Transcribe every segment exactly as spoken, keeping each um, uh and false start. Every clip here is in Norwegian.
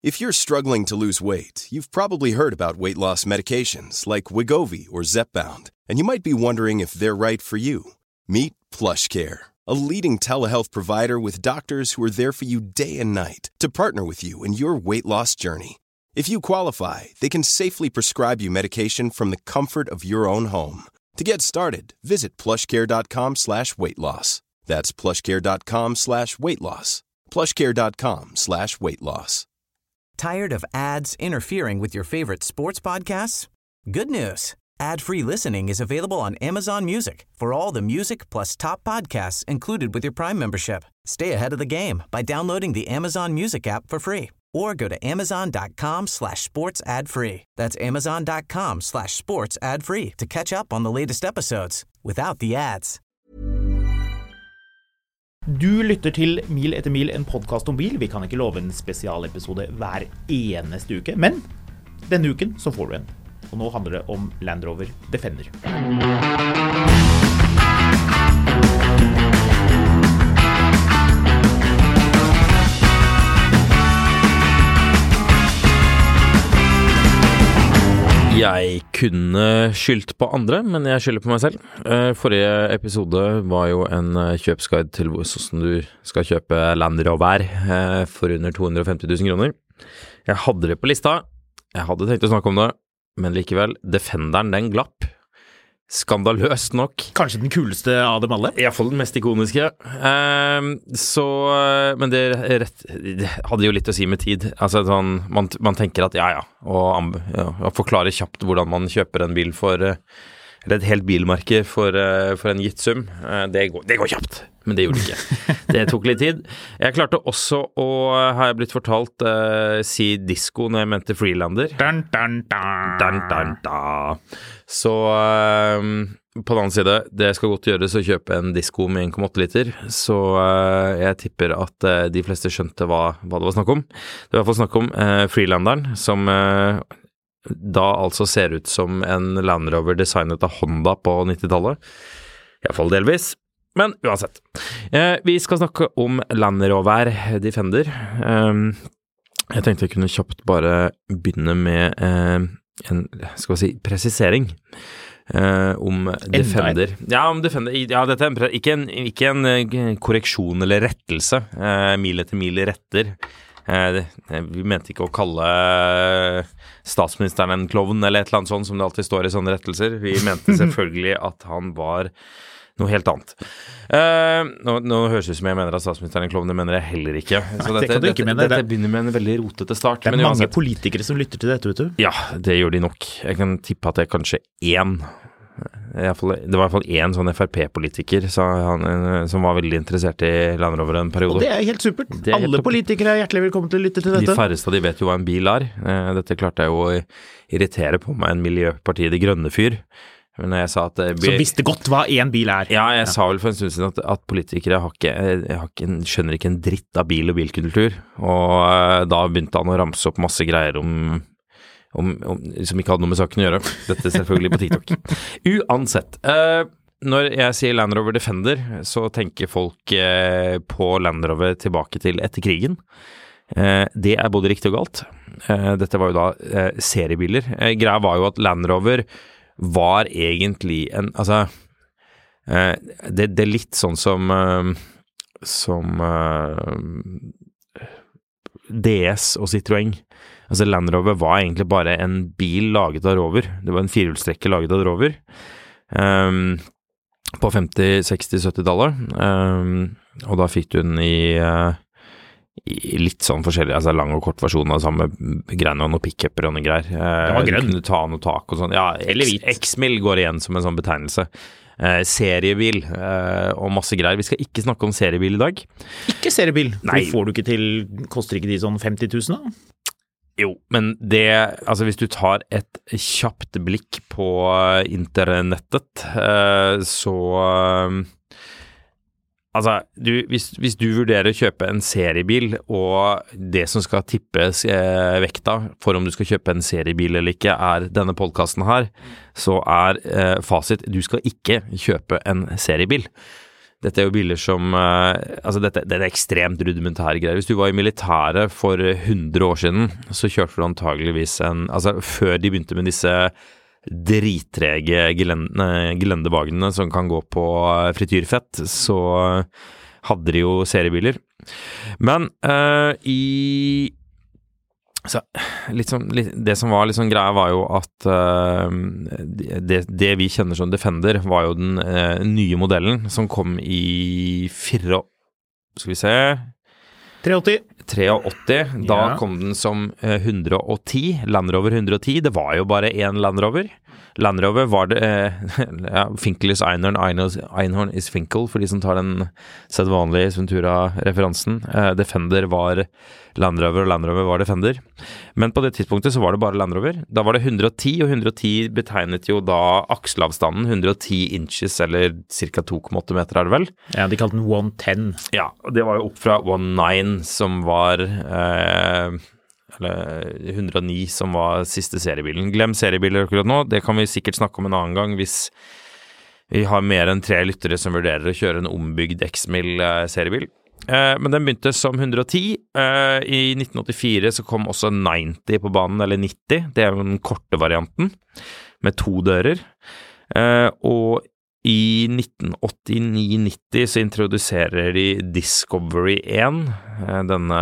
If you're struggling to lose weight, you've probably heard about weight loss medications like Wegovy or Zepbound, and you might be wondering if they're right for you. Meet PlushCare, a leading telehealth provider with doctors who are there for you day and night to partner with you in your weight loss journey. If you qualify, they can safely prescribe you medication from the comfort of your own home. To get started, visit plushcare.com slash weight loss. That's plushcare.com slash weight loss. plushcare.com slash weight loss. Tired of ads interfering with your favorite sports podcasts? Good news. Ad-free listening is available on Amazon Music for all the music plus top podcasts included with your Prime membership. Stay ahead of the game by downloading the Amazon Music app for free or go to amazon.com slash sports ad free. That's amazon.com slash sports ad free to catch up on the latest episodes without the ads. Du lytter til Mil etter mil, en podcast om bil. Vi kan ikke love en spesialepisode hver eneste uke, men denne uken så får du en. Og nå handler det om Land Rover Defender. Jeg kunne skyldt på andre, men jeg skylder på meg selv. Forrige episode var jo en kjøpsguide til hvordan du skal kjøpe Land Rover for under to hundre og femti tusen kroner. Jeg hadde det på lista, jeg hadde tenkt å snakke om det, men likevel, Defenderen den glapp. Skandaløst nok. Kanskje den kuleste av dem alle? I hvert fall den mest ikoniske. Um, så, men det, rett, det hadde jo litt å si med tid. Altså, sånn, man, man tenker at ja, ja, og ja, forklare kjapt hvordan man kjøper en bil for, eller et helt bilmerke for, for en gitt sum. Det går, det går kjapt, men det gjorde det ikke. Det tok litt tid. Jeg klarte også å, har jeg blitt fortalt, uh, si disco når jeg mente Freelander. Dun, dun, dun. Dun, dun, dun. Så uh, på den annen side, det skal godt gjøres å kjøpe en disco med en komma åtte liter, så uh, jeg tipper at uh, de fleste skjønte hva, hva det var snakk om. Det var i hvert fall snakk om uh, Freelanderen, som uh, da altså ser ut som en Land Rover designet av Honda på nittitallet. I hvert fall delvis. Men uansett. Uh, vi skal snakke om Land Rover Defender. Um, jeg tenkte jeg kunne kjapt bare begynne med uh, en, skal vi si, presisering uh, om Defender. Ja, om Defender. Ja, dette er en, ikke, en, ikke en korreksjon eller rettelse. Uh, mil etter mil retter. Uh, vi mente ikke å kalle statsministeren en klovn eller et eller annet sånt som det alltid står i sånne rettelser. Vi mente selvfølgelig at han var noe helt annet. Uh, nå, nå høres det ut som jeg mener at statsministeren er en klovn, det mener jeg heller ikke. Så Nei, dette, det ikke dette, dette begynner med en veldig rotete start. Det er men mange uansett, politikere som lytter til dette, vet du. Ja, det gjør de nok. Jeg kan tippe at det er kanskje én. I hvert fall, det var i hvert fall én sånn F R P-politiker så han, som var veldig interessert i Land Rover en periode. Og det er helt supert. Er Alle helt politikere er hjertelig velkommen til å lytte til dette. De færreste av de vet jo hva en bil er. Dette klarte jeg jo å irritere på meg en Miljøpartiet De Grønne fyr. Men når jeg sa at bil, så visste godt hva en bil er. Ja, jeg ja. sa vel for en stund siden at, at politikere har ikke, har ikke en, skjønner ikke en dritt av bil og bilkultur. Og uh, da begynte han å ramse opp masse greier om Om, om, som ikke hadde noe med saken å gjøre. Dette er selvfølgelig på TikTok. Uansett, uh, når jeg sier Land Rover Defender, så tenker folk uh, på Land Rover tilbake til etter krigen. Uh, det er både riktig og galt. Uh, dette var jo da uh, seriebiler. Uh, greia var jo at Land Rover var egentlig en, altså, uh, det, det er litt sånn som, uh, som uh, D S og Citroën. Altså Land Rover var egentlig bare en bil laget av Rover. Det var en firehjulstrekker laget av Rover. Um, på femti-, seksti-, sytti-tallet. Um, og da fikk du den i, uh, i litt sånn forskjellig, altså lang og kort versjon av samme greiene og noen pick-upper og noen greier. Uh, det var grønn. Du kunne ta noe tak og sånn. Ja, X-Mil går igjen som en sånn betegnelse. Uh, seriebil uh, og masse greier. Vi skal ikke snakke om seriebil i dag. Ikke seriebil? Nei. For får du ikke til, koster ikke de sånn femti tusen da? Jo, men det, altså hvis du tar et kjapt blikk på internettet, uh, så, uh, altså, du, hvis, hvis du vurderer å kjøpe en seriebil, og det som skal tippes uh, vekta for om du skal kjøpe en seriebil eller ikke, er denne podcasten her, så er uh, fasit, du skal ikke kjøpe en seriebil. dette er jo biler som, altså dette, det er ekstremt rudimentære greier. Hvis du var i militæret for hundre år siden, så kjørte du antageligvis en, altså før de begynte med disse drittrege gelendevagnene som kan gå på frityrfett, så hadde de jo seriebiler. Men uh, i så, litt som, litt, det som var litt sånn greia var jo at uh, det, det vi kjenner som Defender var jo den uh, nye modellen som kom i fire, skal vi se treåtti treåtti, da ja. kom den som uh, hundre og ti, Land Rover hundre og ti, det var jo bare en Land Rover. Land Rover var det, uh, ja, Finkel is Einhorn, Einhorn is Finkel, for de som tar den sedvanlige Ventura-referansen. Uh, Defender var Land Rover, og Land Rover var Defender. Men på det tidspunktet så var det bare Land Rover. Da var det hundre og ti, og hundre og ti betegnet jo da akselavstanden, hundre og ti inches, eller cirka to komma åtte meter er det vel? Ja, de kalte den one ten. Ja, og det var jo opp fra one nine, som var, eh, eller hundre og ni, som var siste seriebilen. Glem seriebiler akkurat nå, det kan vi sikkert snakke om en annen gang, hvis vi har mer enn tre lyttere som vurderer å kjøre en ombygd X-Mil eh, seriebil. Uh, men den begynte som hundre og ti. Uh, I nitten åttifire så kom også nitti på banen, eller nitti. Det er jo den korte varianten, med to dører. Uh, og i nitten åttini nitti så introduserer de Discovery one. Uh, denne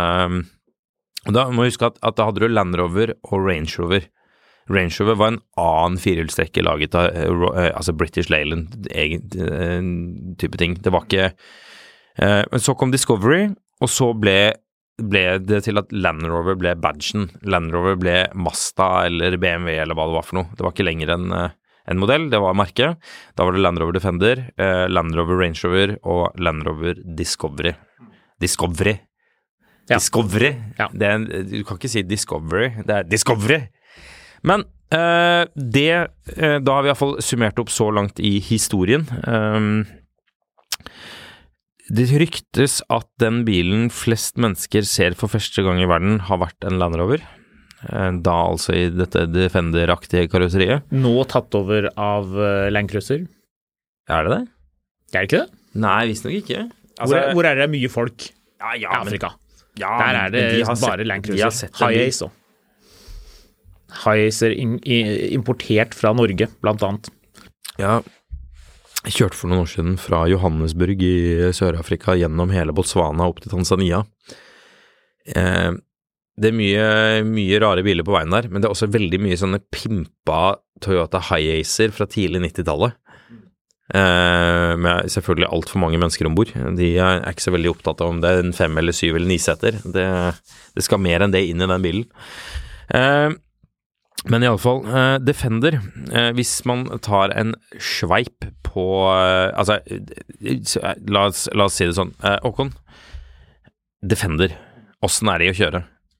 Og da må du huske at, at da hadde du Land Rover og Range Rover. Range Rover var en annen firehjulstrekker laget av uh, altså British Leyland, egen uh, type ting. Det var ikke Uh, men så kom Discovery, og så ble, ble det til at Land Rover ble badgen. Land Rover ble Mazda eller B M W eller hva det var for noe. Det var ikke lenger en, uh, en modell, det var merket. Da var det Land Rover Defender, uh, Land Rover Range Rover og Land Rover Discovery. Discovery. Ja. Discovery. Ja. Det er en, du kan ikke si Discovery, det er Discovery. Men uh, det, uh, da har vi i hvert fall summert opp så langt i historien. Um, Det ryktes at den bilen flest mennesker ser for første gang i verden har vært en Land Rover. Da altså i dette Defender-aktige karosseriet. Nå tatt over av Land Cruiser. Er det det? Er det ikke det? Nei, visst nok ikke. Altså, hvor, hvor er det mye folk? Ja, ja, I Afrika. Men, ja, Der er det de bare sett, Land Cruiser. Hi-Ace også. Hi-Ace er in, i, importert fra Norge, blant annet. Ja, jeg kjørte for noen år siden fra Johannesburg i Sør-Afrika gjennom hele Botswana opp til Tanzania. Eh, det er mye, mye rare biler på veien der, men det er også veldig mye sånne pimpa Toyota Hi-Acer fra tidlig nittitallet. Eh, med selvfølgelig alt for mange mennesker ombord. De er ikke så veldig opptatt av om det er en fem eller syv eller ni seter. Det, det skal mer enn det inn i den bilen. Eh, Men i alle fall, uh, Defender, uh, hvis man tar en sveip på, uh, altså, uh, la, oss, la oss si det sånn, uh, Håkon, Defender, hvordan er de å kjøre?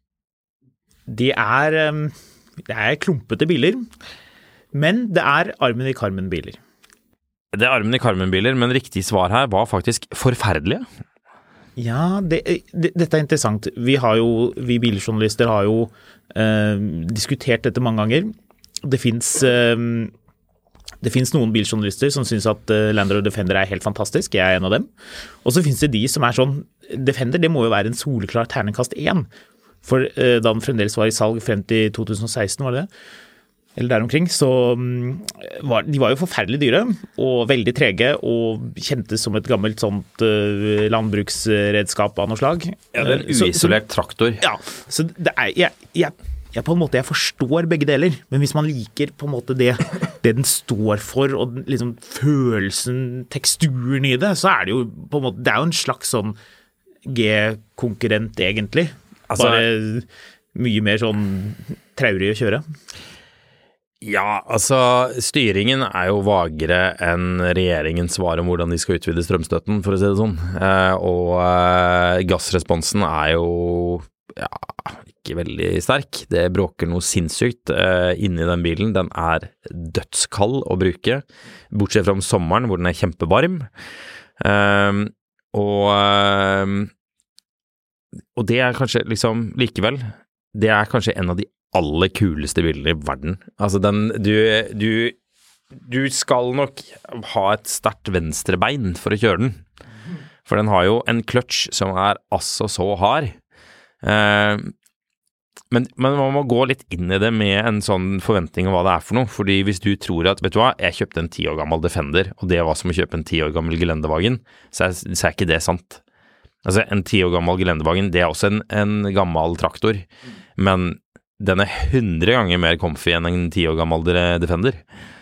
De er, um, det er klumpete biler, men det er armen i karmen biler. Det er armen i karmen biler, men riktig svar her var faktisk forferdelige. Ja, det, det, dette er interessant. Vi har jo, vi biljournalister har jo eh, diskutert dette mange ganger. Det finnes, eh, det finnes noen biljournalister som synes at eh, Land Rover Defender er helt fantastisk. Jeg er en av dem. Og så finnes det de som er sånn, Defender, det må jo være en soleklar terningkast én. For eh, da den fremdeles var i salg frem til to tusen og seksten, var det det? Eller der omkring, så var de var jo forferdelig dyre og veldig trege og kjentes som et gammelt sånt uh, landbruksredskap av noe slag. Ja, det er en uisolert traktor. Ja, så det er, jeg, jeg, jeg på en måte, jeg forstår begge deler, men hvis man liker på en måte det, det den står for, og liksom følelsen, teksturen i det, så er det jo på en måte, det er jo en slags sånn G-konkurrent egentlig. Altså, bare mye mer sånn traurig å kjøre. Ja, altså styringen er jo vagere enn regjeringens svar om hvordan de skal utvide strømstøtten, for å si det sånn. Eh, og eh, gassresponsen er jo ja, ikke veldig sterk. Det bråker noe sinnssykt eh, inni den bilen. Den er dødskald å bruke, bortsett fra om sommeren hvor den er kjempevarm. Eh, og, eh, og det er kanskje liksom likevel, det er kanskje en av de aller kuleste bilene i verden. Altså den, du, du, du skal nok ha et sterkt venstre bein for å kjøre den. For den har jo en clutch som er altså så hard. Eh, men, men man må gå litt inn i det med en sånn forventning om hva det er for noe. Fordi hvis du tror at, vet du hva, jeg kjøpte en ti år gammel Defender, og det var som å kjøpe en ti år gammel Geländewagen, så er, så er ikke det sant. Altså, en ti år gammel Geländewagen, det er også en, en gammel traktor, men den er hundre ganger mer comfy enn en ti år gammel Defender.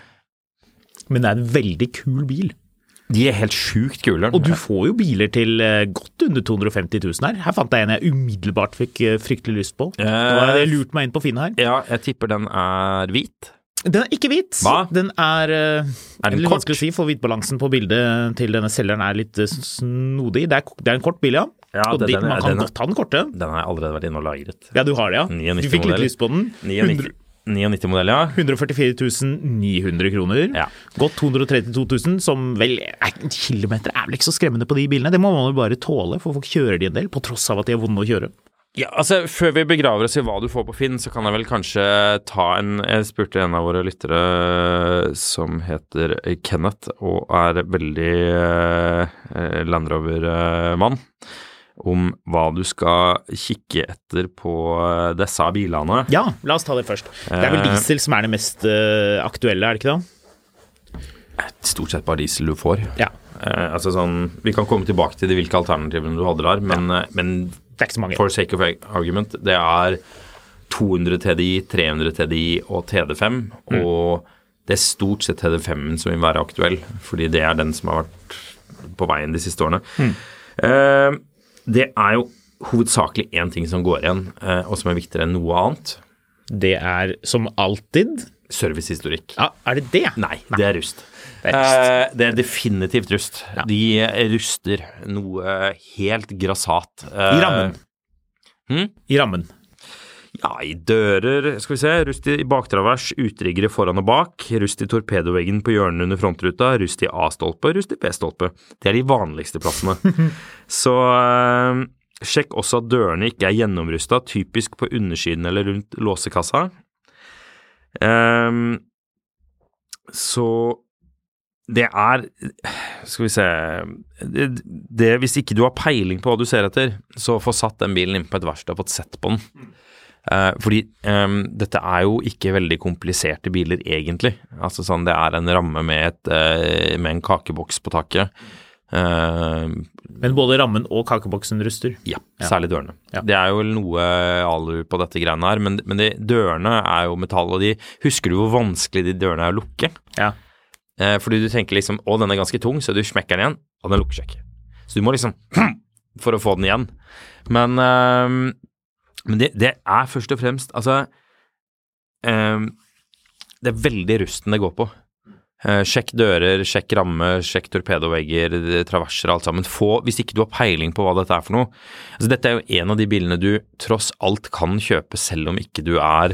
Men det er en veldig kul bil. De er helt sjukt kule. Og du får jo biler til godt under to hundre og femti tusen her. Her fant jeg en jeg umiddelbart fikk fryktelig lyst på. Nå har jeg lurt meg inn på Finn her. Ja, jeg tipper den er hvit. Den er ikke hvit. Hva? Den er, er den litt kort? Vanskelig å si, for hvitbalansen på bildet til denne selgeren er litt snodig. Det er, det er en kort bil, ja. Ja, og det, de, den, man kan den, godt ta den korte. Den har jeg allerede vært inne og lagret. Ja, du har det, ja. Du fikk litt lyst på den. nittini modell, ja. hundre og førtifire tusen ni hundre kroner. Ja. Godt to hundre og trettito tusen, som vel en kilometer er vel ikke så skremmende på de bilene. Det må man jo bare tåle, for folk kjører de en del, på tross av at de er vonde å kjøre. Ja, altså, før vi begraver oss i hva du får på Finn, så kan jeg vel kanskje ta en, jeg spurte en av våre lyttere som heter Kenneth, og er veldig eh, Land Rover-mann, om hva du skal kikke etter på disse bilene. Ja, la oss ta det først. Det er vel diesel som er det mest uh, aktuelle, er det ikke da? Stort sett bare diesel du får. Ja. Uh, altså sånn, vi kan komme tilbake til de hvilke alternativene du hadde der, men, ja. men det er ikke så mange. For sake of argument, det er to hundre T D I, tre hundre T D I og T D fem, mm. og det er stort sett T D fem som vil være aktuell, fordi det er den som har vært på veien de siste årene. Mm. Uh, Det er jo hovedsakelig en ting som går igjen, eh, og som er viktigere enn noe annet. Det er som alltid servicehistorikk. Ja, er det det? Nei, det er rust. Det er, rust. Eh, det er definitivt rust. Ja. De ruster noe helt grassat. Eh, I rammen. Hmm? I rammen. Ja, i dører, skal vi se, rust i baktravers, utriggere foran og bak, rust i torpedoveggen på hjørnet under frontruta, rust i A-stolpe, rust i B-stolpe. Det er de vanligste plassene. Så øh, sjekk også at dørene ikke er gjennomrustet, typisk på undersiden eller rundt låsekassa. Um, så det er, skal vi se, det, det, hvis ikke du har peiling på hva du ser etter, så få satt den bilen inn på et verksted og fått sett på den. Uh, fordi um, dette er jo ikke veldig kompliserte biler egentlig. Altså sånn, det er en ramme med, et, uh, med en kakeboks på taket. Uh, Men både rammen og kakeboksen ruster? Ja, særlig dørene. Ja. Det er jo noe alu på dette greiene her, men, men de, dørene er jo metall, og de, husker du hvor vanskelig de dørene er å lukke? Ja. Uh, fordi du tenker liksom, å, den er ganske tung, så du smekker den igjen, og den lukker seg ikke. Så du må liksom, for å få den igjen. Men... Uh, Men det, det er først og fremst, altså, um, det er veldig rusten det går på. Uh, sjekk dører, sjekk ramme, sjekk torpedovegger, traverser, alt sammen. Få, hvis ikke du har peiling på hva dette er for noe. Altså, dette er jo en av de bilene du tross alt kan kjøpe, selv om ikke du er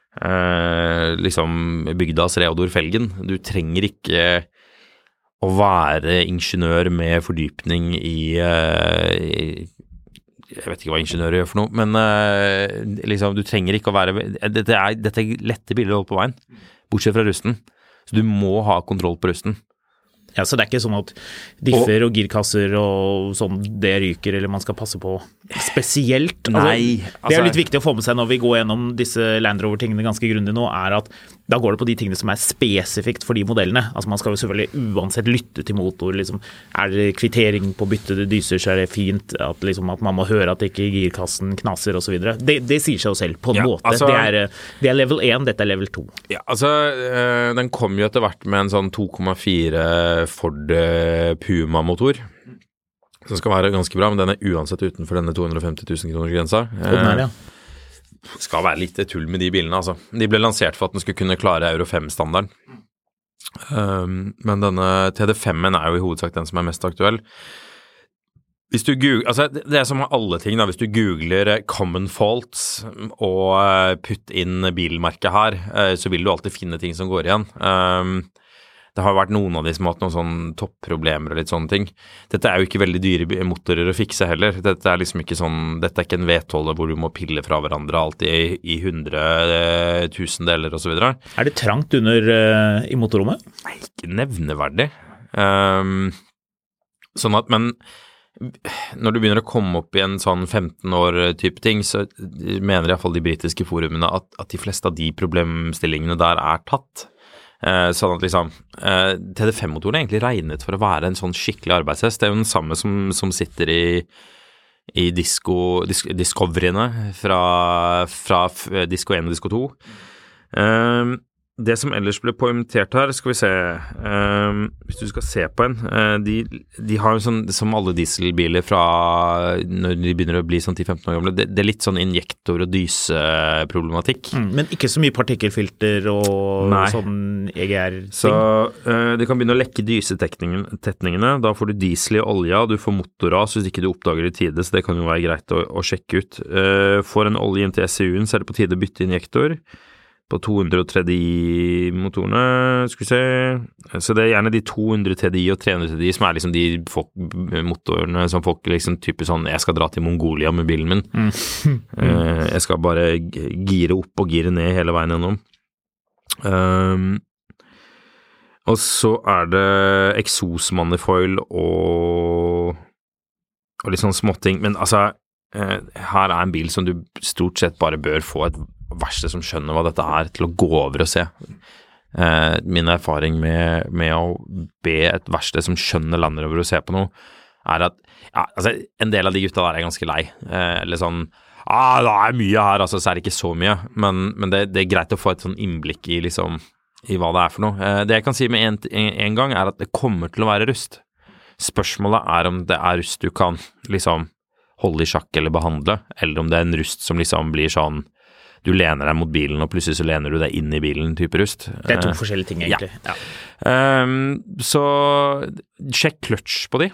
uh, liksom bygdas Reodor Felgen. Du trenger ikke å være ingeniør med fordypning i... Uh, i jeg vet ikke hva ingeniører gjør for noe, men uh, liksom, du trenger ikke å være, dette er, dette er lette biler å holde på veien, bortsett fra rusten, så du må ha kontroll på rusten. Ja, så det er ikke sånn at differ og, og girkasser og sånn, det ryker, eller man skal passe på spesielt. Nei. Altså, det er jo litt viktig å få med seg når vi går gjennom disse Land Rover-tingene ganske grundig nå, er at da går det på de tingene som er spesifikt for de modellene. Altså man skal jo selvfølgelig uansett lytte til motor, liksom. Er det kvittering på byttede dyser, så er det fint at, liksom, at man må høre at ikke girkassen knaser og så videre. Det, det sier seg jo selv, på en ja, måte. Altså, det, er, det er level én, dette er level to. Ja, altså, den kom jo etter hvert med en sånn to komma fire Ford Puma-motor, som skal være ganske bra, men den er uansett utenfor denne to hundre og femti tusen kroner grensa. Og den er, ja. Skal være litt tull med de bilene, altså. De ble lansert for at den skulle kunne klare Euro fem-standarden. Um, men denne T D fem-en er jo i hovedsak den som er mest aktuell. Hvis du googler, altså det er som med alle ting da, hvis du googler common faults og putt inn bilmerket her, så vil du alltid finne ting som går igjen. Um, Det har vært noen av de som har hatt noen sånne topproblemer og litt sånne ting. Dette er jo ikke veldig dyre motorer å fikse heller. Dette er liksom ikke sånn, dette er ikke en vedholder hvor du må pille fra hverandre alltid i, i hundre tusen deler og så videre. Er det trangt under uh, i motorrommet? Nei, ikke nevneverdig. Um, sånn at, men når du begynner å komme opp i en sånn femten år type ting, så mener i hvert fall de britiske forumene at, at de fleste av de problemstillingene der er tatt. Eh, sånn at liksom, eh, T D fem-motoren er egentlig regnet for å være en sånn skikkelig arbeidshest. Det er jo den samme som, som sitter i i disco, dis, discoveryene fra, fra Disco én og Disco to. Um, det som ellers ble poengtert her, skal vi se, um, hvis du skal se på en, uh, de, de har jo sånn, som alle dieselbiler fra når de begynner å bli sånn ti til femten år gamle, det, det er litt sånn injektor- og dyseproblematikk. Mm, men ikke så mye partikkelfilter og Nei. sånn E G R-ting. Så uh, det kan begynne å lekke dysetetningene, da får du diesel i olja, du får motorras hvis ikke du oppdager det i tide, så det kan jo være greit å, å sjekke ut. Uh, får en olje inn til S U-en, så er det på tide å bytte injektor. På to hundre T D I-motorene, skal vi se, så det er gjerne de to hundre T D I og tre hundre T D I som er liksom de folk, motorene som folk liksom typer sånn, jeg skal dra til Mongolia med bilen min, mm. uh, jeg skal bare gire opp og gire ned hele veien gjennom. Um, og så er det exos-manifoil og, og litt sånn småting, men altså, uh, her er en bil som du stort sett bare bør få et verste som skjønner hva dette er, til å gå over og se. Eh, min erfaring med, med å be et verste som skjønner Land Rover å se på noe, er at ja, altså, en del av de gutta der er ganske lei. Eh, eller sånn, ah, det er mye her, altså, så er det ikke så mye. Men, men det, det er greit å få et sånn innblikk i, liksom, i hva det er for noe. Eh, det jeg kan si med en, en, en gang er at det kommer til å være rust. Spørsmålet er om det er rust du kan liksom holde i sjakk eller behandle, eller om det er en rust som liksom blir sånn du lener deg mot bilen, og plutselig så lener du deg inn i bilen, type rust. Det er to forskjellige ting, egentlig. Ja. Ja. Um, så sjekk kløtsj på de.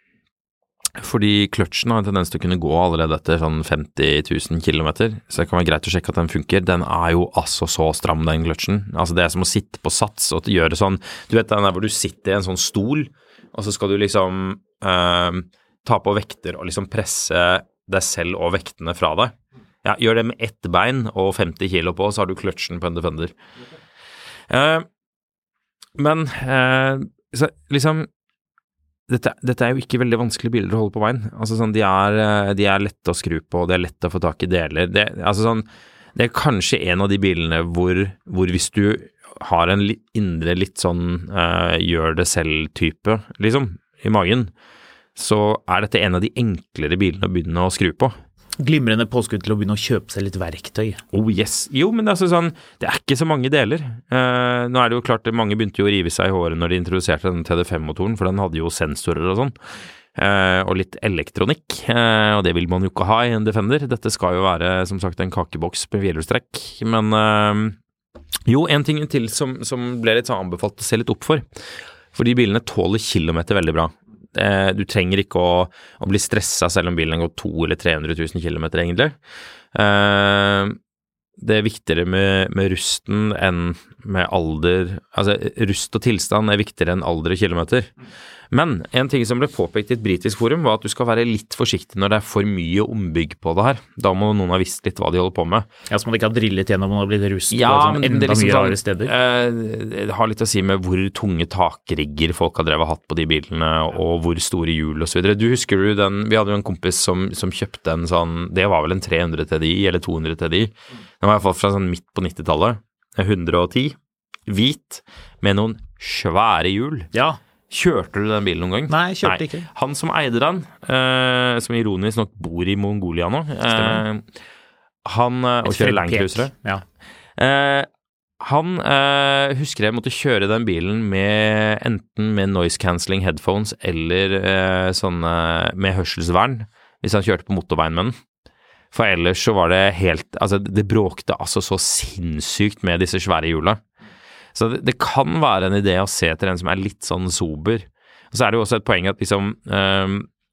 Fordi kløtsjen har en tendens til å kunne gå allerede etter sånn femti tusen kilometer, så det kan være greit å sjekke at den funker. Den er jo altså så stram, den kløtsjen. Altså det er som å sitte på sats og gjøre sånn, du vet den der hvor du sitter i en sånn stol, og så skal du liksom um, ta på vekter og liksom presse deg selv og vektene fra deg. Ja, gjør det med ett bein og femti kilo på, så har du kløtsjen på en Defender. Uh, men, uh, så, liksom, dette, dette er jo ikke veldig vanskelige biler å holde på veien. Altså sånn, de er, de er lette å skru på, det er lett å få tak i deler. Det, altså sånn, det er kanskje en av de bilene hvor, hvor hvis du har en litt, indre litt sånn uh, gjør det selv-type, liksom, i magen, så er dette en av de enklere bilene å begynne å skru på. Glimrende påskudd til å begynne å kjøpe seg litt verktøy. Oh yes, jo, men det er, sånn, det er ikke så mange deler. Uh, nå er det jo klart, mange begynte jo å rive seg i håret når de introduserte den T D fem-motoren, for den hadde jo sensorer og sånn, uh, og litt elektronikk, uh, og det vil man jo ikke ha i en Defender. Dette skal jo være, som sagt, en kakeboks med hjelestrekk, men uh, jo, en ting til som, som ble litt sånn anbefalt å se litt opp for, for de bilene tåler kilometer veldig bra. Du trenger ikke å, å bli stresset selv om bilen går to eller tre hundre tusen kilometer egentlig. Uh, det er viktigere med, med rusten enn med alder, altså rust og tilstand er viktigere enn alder og kilometer. Men en ting som ble påpekt i et britisk forum var at du skal være litt forsiktig når det er for mye ombygg på det her. Da må noen ha visst litt hva de holder på med. Ja, så må det ikke ha drillet gjennom og blitt rust ja, på sånn enda liksom mye sånn, rare steder. Eh, det har litt å si med hvor tunge takrigger folk har drevet hatt på de bilene, og hvor store hjul og så videre. Du husker du den, vi hadde jo en kompis som, som kjøpte en sånn, det var vel en tre hundre T D I eller to hundre T D I. Den var i hvert fall fra sånn midt på nittitallet, hundre og ti, hvit, med noen svære hjul. Ja. Kjørte du den bilen noen gang? Nei, jeg kjørte Nei. ikke. Han som eide den, eh, som ironisk nok bor i Mongolia nå, eh, han, og kjører Landcruisere. Ja. Eh, han eh, husker jeg måtte kjøre den bilen med enten med noise cancelling headphones eller eh, sånne med hørselsvern, hvis han kjørte på motorveien med den. For ellers så var det helt, altså det bråkte altså så sinnssykt med disse svære hjulene. Så det, det kan være en idé å se etter en som er litt sånn sober. Og så er det jo også et poeng at liksom, um,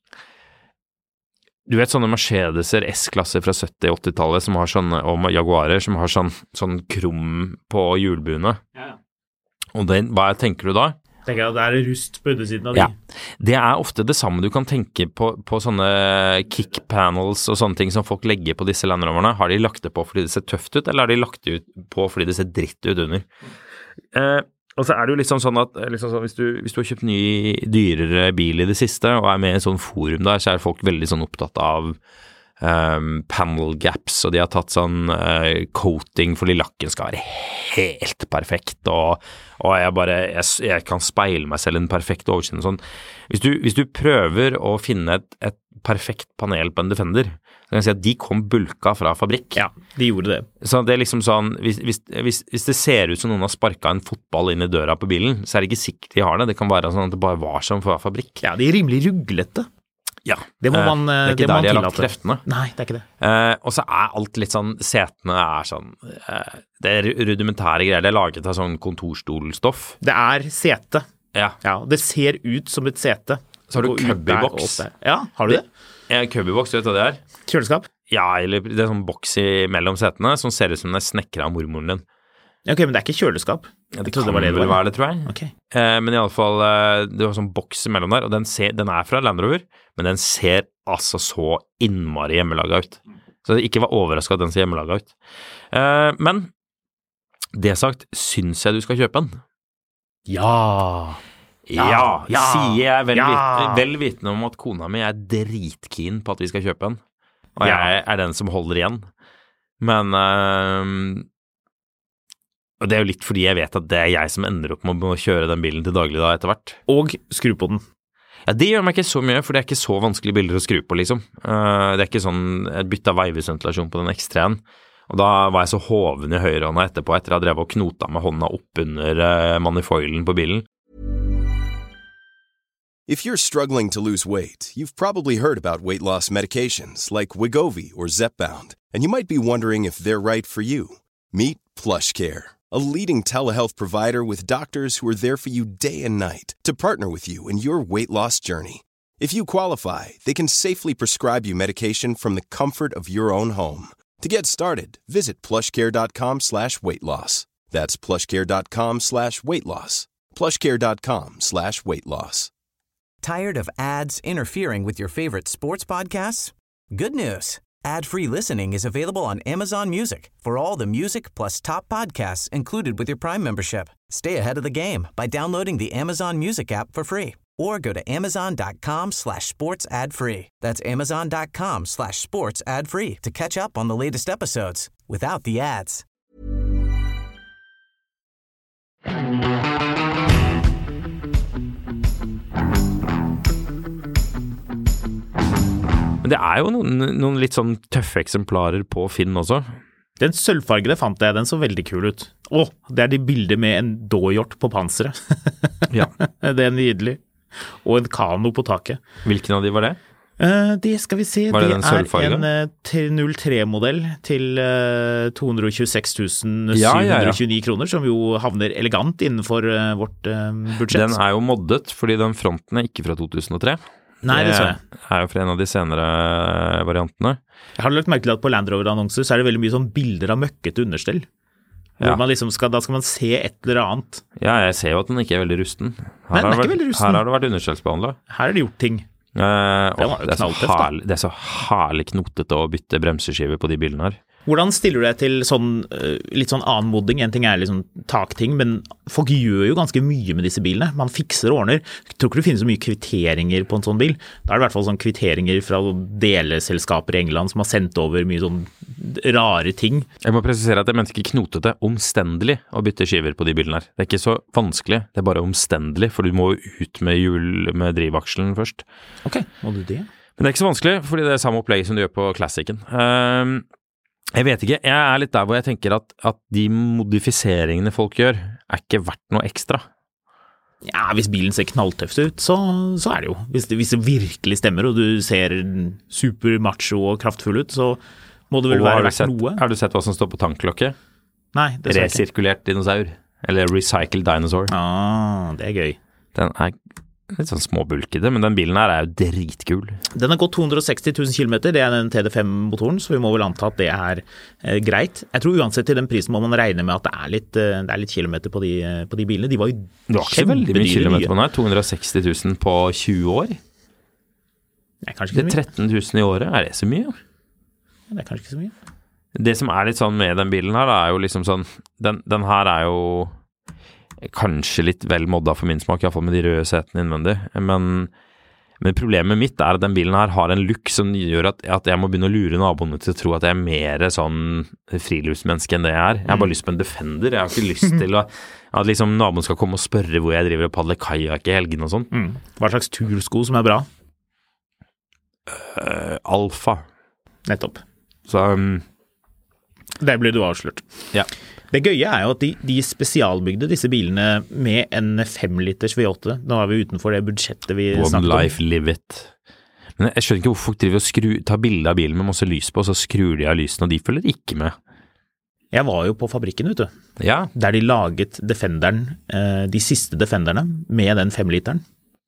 du vet sånne Mercedeser S-klasser fra sytti-åttitallet som har sånne, og Jaguarer som har sånn, sånn krum på hjulbuene. Ja. Og det, hva tenker du da? Tenker jeg at det er rust på undersiden av de. Ja, det er ofte det samme du kan tenke på, på sånne kick panels og sånne ting som folk legger på disse Land Roverne. Har de lagt det på fordi det ser tøft ut, eller har de lagt det ut på fordi det ser dritt ut under? Eh, Og så er det jo liksom sånn at liksom sånn, hvis, du, hvis du har kjøpt ny, dyrere bil i det siste, og er med i en sånn forum der, så er folk veldig sånn opptatt av um, panel gaps, og de har tatt sånn uh, coating fordi lakken skal være helt perfekt, og, og jeg bare, jeg, jeg kan speile meg selv en perfekt oversikt og sånn. Hvis du, hvis du prøver å finne et, et perfekt panel på en Defender, så kan jeg si at de kom bulka fra fabrikk. Ja, de gjorde det. Så det er liksom sånn, hvis, hvis, hvis, hvis det ser ut som noen har sparket en fotball inn i døra på bilen, så er det ikke sikkert de har det. Det kan være sånn at det bare var som fra fabrikk. Ja, de er rimelig ruglete. Ja. Det må man, det er ikke det der de har tillate. lagt kreftene. Nei, det er ikke det. Eh, og så er alt litt sånn, setene er sånn, eh, det er rudimentære greier. Det er laget av sånn kontorstolstoff. Det er sete. Ja. Ja, det ser ut som et sete. Så har du Gå ut der cubbybox. og opp der. Ja, har du det? Ja, cubbybox, vet du hva det er? Kjøleskap? Ja, eller det er sånn boks i mellom setene som ser ut som den er snekret av mormoren din. Ja, ok, men det er ikke kjøleskap. Ja, det Jeg trodde kan det var det det vel var. være det, tror jeg. Ok. Eh, men i alle fall, eh, det var sånn boks imellom der, og den, ser, den er fra Land Rover, men den ser altså så innmari hjemmelaget ut. Så det ikke var overrasket at den ser hjemmelaget ut. Eh, men det sagt, synes jeg du skal kjøpe den? Ja. Ja, ja, sier jeg vel, ja. vit, vel vitende om at kona mi er dritkeen på at vi skal kjøpe den, og Ja. jeg er den som holder igjen. Men øh, og det er jo litt fordi jeg vet at det er jeg som ender opp med å kjøre den bilen til daglig da etter hvert. Og skru på den. Ja, det gjør meg ikke så mye, for det er ikke så vanskelige bilder å skru på, liksom. Uh, det er ikke sånn, jeg bytta veivesventilasjon på den X tre-en, og da var jeg så hoven i høyrehånda etterpå, etter jeg drev og knota med hånda opp under uh, manifoilen på bilen. If you're struggling to lose weight, you've probably heard about weight loss medications like Wegovy or Zepbound, and you might be wondering if they're right for you. Meet PlushCare, a leading telehealth provider with doctors who are there for you day and night to partner with you in your weight loss journey. If you qualify, they can safely prescribe you medication from the comfort of your own home. To get started, visit plushcare.com slash weight loss. That's plushcare.com slash weight loss. plushcare.com slash weight loss. Tired of ads interfering with your favorite sports podcasts? Good news. Ad-free listening is available on Amazon Music for all the music plus top podcasts included with your Prime membership. Stay ahead of the game by downloading the Amazon Music app for free or go to amazon.com slash sports ad free. That's amazon.com slash sports ad free to catch up on the latest episodes without the ads. Men det er jo noen, noen litt sånn tøffe eksemplarer på Finn også. Den sølvfargede fant jeg, den så veldig kul ut. Å, det er de bilder med en dåhjort på panseret. Ja. Det er nydelig. Og en kano på taket. Hvilken av de var det? Uh, det skal vi se, Var det det, den er sølvfargen? en uh, null tre-modell til uh, to hundre og tjueseks tusen syv hundre og tjueni ja, ja, ja. kroner, som jo havner elegant innenfor uh, vårt uh, budsjett. Den er jo moddet, fordi den fronten er ikke fra to tusen og tre. Nei, det så jeg. Det er jo fra en av de senere variantene. Jeg har lagt merke til at på Land Rover-annonser så er det veldig mye sånn bilder av møkkete understell. Hvor Ja. man liksom skal, da skal man se et eller annet. Ja, jeg ser jo at den ikke er veldig rusten. Her, Nei, den er har, det ikke vært, veldig rusten. her har det vært understellsbehandlet. Her er det gjort ting. Eh, åh, var jo det, er så knalltøft, da. herlig, det er så herlig knotete å bytte bremseskiver på de bilene her. Hvordan stiller du deg til sånn, uh, litt sånn anmodning? En ting er liksom takting, men folk gjør jo ganske mye med disse bilene. Man fikser og ordner. Jeg tror ikke det finnes så mye kvitteringer på en sånn bil. Da er det i hvert fall sånn kvitteringer fra deleselskaper i England som har sendt over mye sånn rare ting. Jeg må presisere at jeg mente ikke knotete, omstendelig å bytte skiver på de bilene her. Det er ikke så vanskelig, det er bare omstendelig, for du må jo ut med hjul med drivakselen først. Ok, må du det? Men det er ikke så vanskelig, fordi det er samme opplegg som du gjør på Classicen. Um, jeg vet ikke, jeg er litt der hvor jeg tenker at, at de modifiseringene folk gjør, er ikke verdt noe ekstra. Ja, hvis bilen ser knalltøft ut, så, så er det jo. Hvis det, hvis det virkelig stemmer, og du ser super macho og kraftfull ut, så må det vel Og være har du verdt sett, noe. Har du sett hva som står på tanklokket? Nei, det ser jeg ikke. Resirkulert dinosaur, eller recycled dinosaur. Ah, det er gøy. Den er litt sånn småbulkede, men den bilen her er jo dritkul. Den har gått to hundre og seksti tusen kilometer, det er den T D fem-motoren, så vi må vel anta at det er eh, greit. Jeg tror uansett til den prisen må man regne med at det er litt, eh, det er litt kilometer på de, på de bilene. De var jo Det var ikke veldig mye kilometer på den her, to hundre og seksti tusen på tjue år. Det er kanskje Det ikke er så mye. tretten tusen i året, er det så mye? Det er kanskje ikke så mye. Det som er litt sånn med den bilen her, da, er jo liksom sånn, den, den her er jo kanskje litt vel modda for min smak, i hvert fall med de røde setene innvendig, men Men problemet mitt er at den bilen her har en look som gjør at, at jeg må begynne å lure naboene til å tro at jeg er mer sånn friluftsmenneske enn det jeg er. Jeg har bare lyst på en Defender. Jeg har ikke lyst til å, at liksom naboen skal komme og spørre hvor jeg driver og padler kajak i helgen og sånn. Mm. Hva slags tursko som er bra? Uh, alfa. Nettopp. Så um, Der ble du avslørt. Ja. Det gøye er jo at de, de spesialbygde disse bilene med en femliters V åtte. Nå er vi utenfor det budsjettet vi One snakket om. life, live it. Men jeg skjønner ikke hvorfor folk driver og skru, tar bilder av bilen med masse lys på, og så skrur de av lysene, og de følger ikke med. Jeg var jo på fabrikken, vet du. Ja. Der de laget Defenderen, eh, de siste Defenderne, med den femliteren.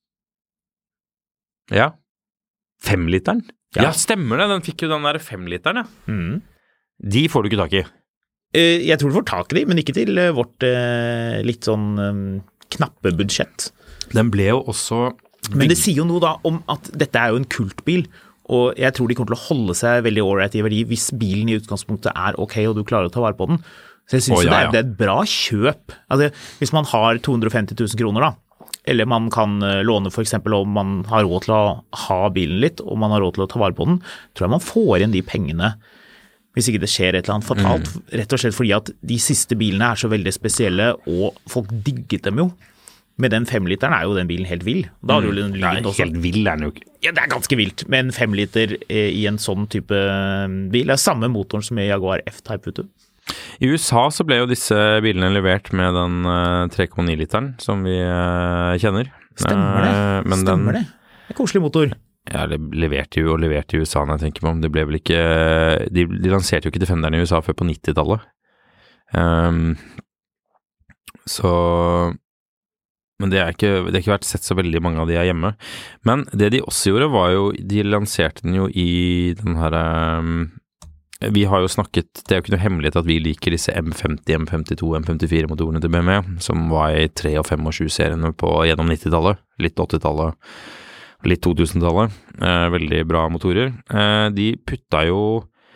Ja. Femliteren? Ja. Ja, stemmer det. Den fikk jo den der femliteren, ja. Mm. De får du ikke tak i. Jeg tror du får tak i de, men ikke til vårt eh, litt sånn um, knappe budsjett. Den ble jo også... Men det sier jo noe da om at dette er jo en kultbil, og jeg tror de kommer til å holde seg veldig ålreit i verdi hvis bilen i utgangspunktet er ok, og du klarer å ta vare på den. Så jeg synes Å, jo ja, det, er, ja. det er et bra kjøp. Altså, hvis man har to hundre og femti tusen kroner da, eller man kan uh, låne for eksempel om man har råd til å ha bilen litt, og man har råd til å ta vare på den, tror jeg man får igjen de pengene hvis ikke det skjer et eller annet fatalt, mm. rett og slett fordi at de siste bilene er så veldig spesielle, og folk digget dem jo. Med den femliteren er jo den bilen helt vill. Da har du jo den lyden Nei, også. helt vill er den jo ikke. Ja, det er ganske vilt, med en femliter eh, i en sånn type bil. Det er samme motoren som i Jaguar F-Type, vet du. I U S A så ble jo disse bilene levert med den uh, tre komma ni literen som vi uh, kjenner. Stemmer det, uh, men stemmer den, det. Det er koselig motor. Ja, det leverte jo og leverte i U S A når jeg tenker meg om. Det ble vel ikke, de, de lanserte jo ikke Defenderen i U S A før på nittitallet. Um, så, men det er ikke, det har ikke vært sett så veldig mange av de her hjemme. Men det de også gjorde var jo, de lanserte den jo i den her, um, vi har jo snakket, det er jo ikke noe hemmelighet at vi liker disse M femti, M femtito, M femtifire motorene til B M W, som var i tre og fem og sju seriene på gjennom nittitallet, litt åttitallet. Litt to tusen-tallet, eh, veldig bra motorer. Eh, de putta jo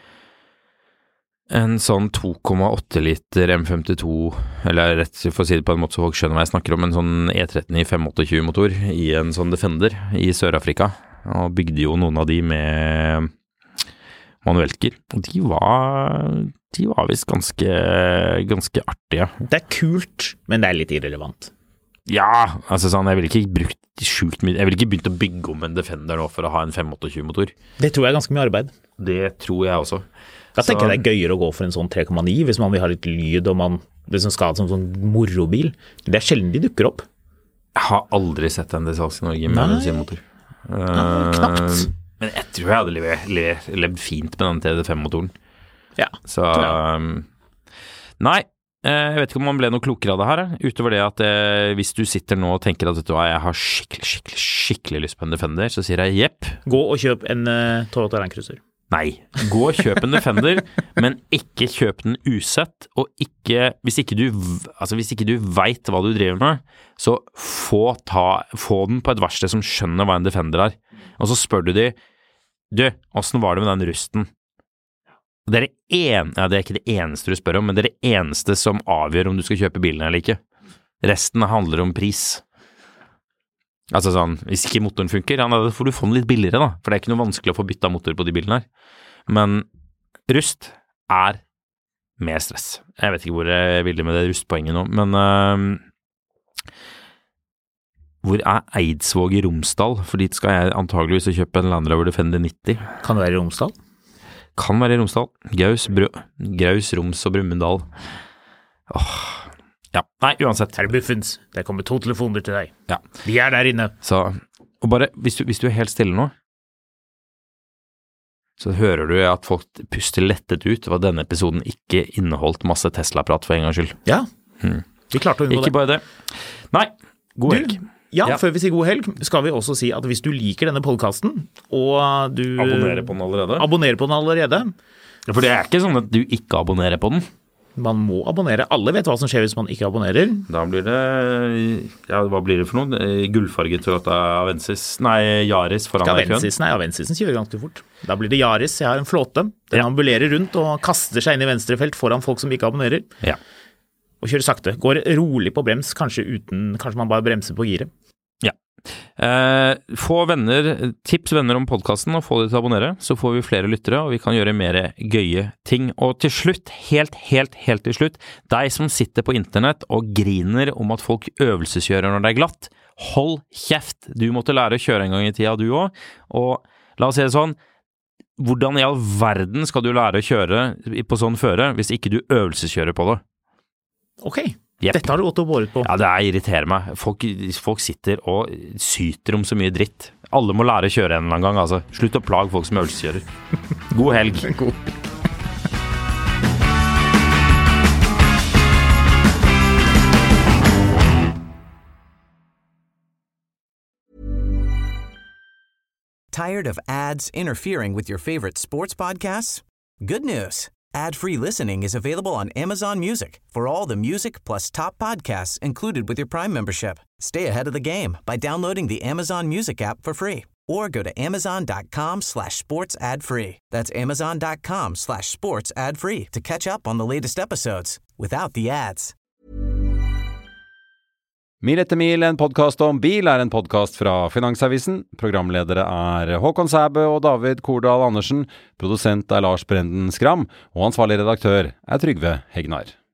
en sånn to komma åtte liter M femtito, eller rett for å si det på en måte så folk skjønner hva jeg snakker om, en sånn E tretten i fem åtte tjue motor i en sånn Defender i Sør-Afrika, og bygde jo noen av de med manuelker. Og de var, de var visst ganske, ganske artige. Det er kult, men det er litt irrelevant. Ja, altså sånn, jeg ville ikke brukt sjukt mye, jeg ville ikke begynt å bygge om en Defender nå for å ha en fem åtte tjue motor. Det tror jeg er ganske mye arbeid. Det tror jeg også. Da tenker jeg det er gøyere å gå for en sånn tre komma ni hvis man vil ha litt lyd og man liksom skal ha det som sånn morobil. Det er sjelden de dukker opp. Jeg har aldri sett en til salgs i Norge med bensinmotor. Ja, knapt. Men jeg tror jeg hadde levd, levd, levd fint med den T D fem-motoren. Ja, Så um, nei, jeg vet ikke om man ble noe klokere av det her, utover det at eh, hvis du sitter nå og tenker at vet du hva, jeg har skikkelig, skikkelig, skikkelig lyst på en Defender, så sier jeg jepp. Gå og kjøp en uh, Toyota Land Cruiser. Nei, gå og kjøp en Defender, men ikke kjøp den usett, og ikke, hvis ikke du, altså hvis ikke du vet hva du driver med, så få, ta, få den på et verksted som skjønner hva en Defender er. Og så spør du de, du, hvordan var det med den rusten? Og det er, det, en, ja, det er ikke det eneste du spør om, men det er det eneste som avgjør om du skal kjøpe bilen eller ikke. Resten handler om pris. Altså sånn, hvis ikke motoren funker, ja, da får du få den litt billigere da, for det er ikke noe vanskelig å få bytta motor på de bilene her. Men rust er mer stress. Jeg vet ikke hvor jeg vil med det rustpoenget nå, men uh, hvor er Eidsvåg i Romsdal? For dit skal jeg antageligvis kjøpe en Land Rover Defender nitti. Kan det være i Romsdal? Kan være i Romsdal. Gaus, Brø, Graus, Roms og Brumunddal. Åh, ja, nei, uansett. Herre Buffens, det kommer to telefoner til deg. Ja. De er der inne. Så, og bare, hvis du, hvis du er helt stille nå, så hører du at folk puster lettet ut, og at denne episoden ikke inneholdt masse Tesla-prat for en gangs skyld. Ja, hmm. vi klarte å unngå det. Ikke bare det. Nei, god helg. Du, ja, Ja. før vi sier god helg, skal vi også si at hvis du liker denne podcasten, og du Abonnerer på den allerede? abonnerer på den allerede, For det er ikke sånn at du ikke abonnerer på den. man må abonnere. Alle vet hva som skjer hvis man ikke abonnerer. Da blir det, ja, hva blir det for noe? Gullfarget Toyota Avensis, nei, Yaris foran deg i køen. Avensis, nei, Avensisen kjører ganske fort. Da blir det Yaris. Jeg har en flåte. Den ambulerer rundt og kaster seg inn i venstrefelt foran folk som ikke abonnerer. Ja. å kjøre sakte. Går rolig på brems, kanskje uten, kanskje man bare bremser på giret. Ja. Eh, få venner, tips venner om podcasten og få de til å abonnere, så får vi flere lyttere og vi kan gjøre mer gøye ting. Og til slutt, helt, helt, helt til slutt, deg som sitter på internett og griner om at folk øvelseskjører når det er glatt, hold kjeft. Du måtte lære å kjøre en gang i tida, du også. Og la oss si det sånn, hvordan i all verden skal du lære å kjøre på sånn føre hvis ikke du øvelseskjører på det? Ok, yep. Dette har du gått og båret på. Ja, det irriterer meg. Folk, folk sitter og syter om så mye dritt. Alle må lære å kjøre en eller annen gang, altså. Slutt å plage folk som øvelseskjører. God helg. God. Tired of ads interfering with your favorite sports podcasts? Good news. Ad-free listening is available on Amazon Music for all the music plus top podcasts included with your Prime membership. Stay ahead of the game by downloading the Amazon Music app for free or go to amazon.com slash sports ad free. That's amazon.com slash sports ad free to catch up on the latest episodes without the ads. Mil etter mil, en podcast om bil, er en podcast fra Finansavisen. Programledere er Håkon Sæbø og David Kordal Andersen. Produsent er Lars Brenden Skram, og ansvarlig redaktør er Trygve Hegnar.